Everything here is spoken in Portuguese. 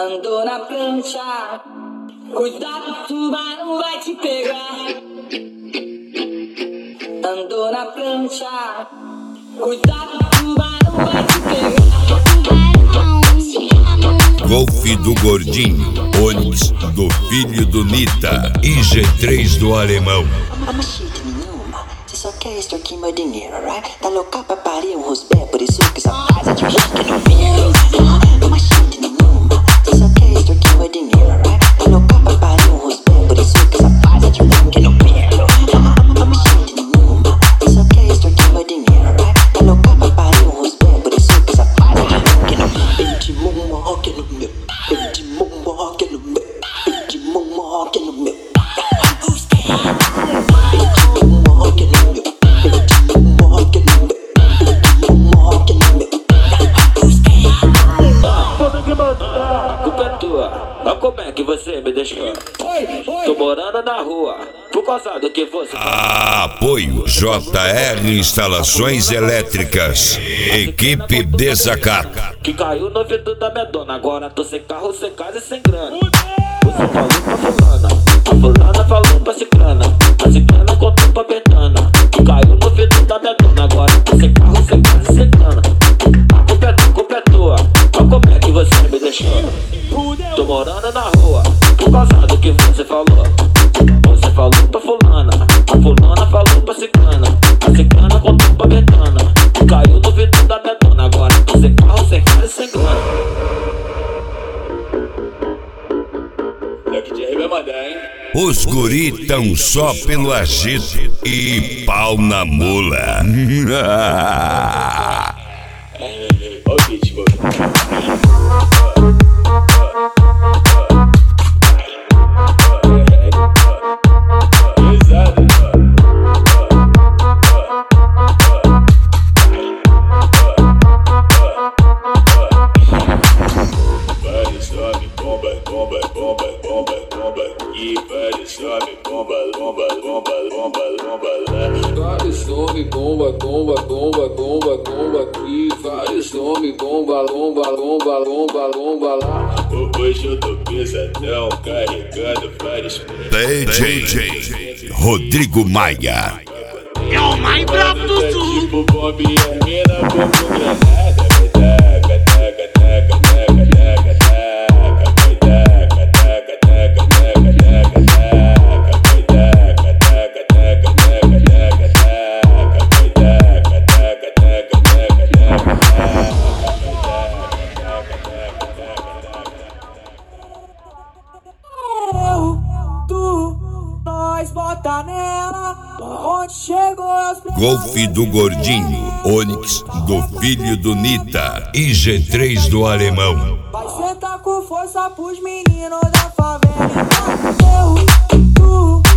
Andou na prancha, cuidado, tubarão vai te pegar. Andou na prancha, cuidado, tubarão vai te pegar. Golf do Gordinho, Onix do filho do Nita e G3 do Alemão. Você só quer extorquir meu dinheiro, right? Tá louca pra parir um rosbé, por isso que essa faz é de que não viro. Uma chute nenhuma, você só quer extorquir meu dinheiro, right? Tá louca pra parir um rosbé, por isso que essa faz é de que não viro. Uma chute nenhuma, você só quer extorquir meu dinheiro, right? Tá louca pra parir um rosbé, por isso que essa faz é de que não viro. Pente mumó que no meu, pente mumó que no meu, pente mumó que no meu. Como é que você me deixou? Tô morando na rua, por causa do que você... Apoio JR Instalações Elétricas, equipe Desacato. Que caiu no vidro da minha dona, agora tô sem carro, sem casa e sem grana. Você falou pra fulana, a fulana falou pra ciclana, a ciclana contou pra betana. Que caiu no vidro da minha dona, agora tô sem carro, sem casa e sem grana. A culpa é tua, mas como é que você me deixou? Tô morando na rua, por causa do que você falou. Você falou pra fulana, a fulana falou pra ciclana, a ciclana contou pra betana. Caiu no vidro da minha dona, agora tô sem carro, sem casa e sem grana. Daqui de aí vai mandar, hein? Os guri tão só pelo agito e pau na mula. Ó o beat, mano. Vários nome bomba, bomba, bomba, bomba, bomba aqui. Vários nome bomba, bomba, bomba, bomba, bomba lá. Hoje eu tô pesadão, carregando vários. DJ Rodrigo Maia. É o mais brabo do sul. Tipo bomba e a mina como granada. Taca, taca, taca, taca, taca, taca. Taca, taca, taca, taca, taca, taca. Taca, taca, taca, taca, taca, taca. Taca, taca, taca, taca, taca, Eu, tu, nós bota nela, onde chegou os Golf do Gordinho, Onix do filho do Nita e G3 do Alemão. vai sentar com força pros meninos da favela. Eu, tu,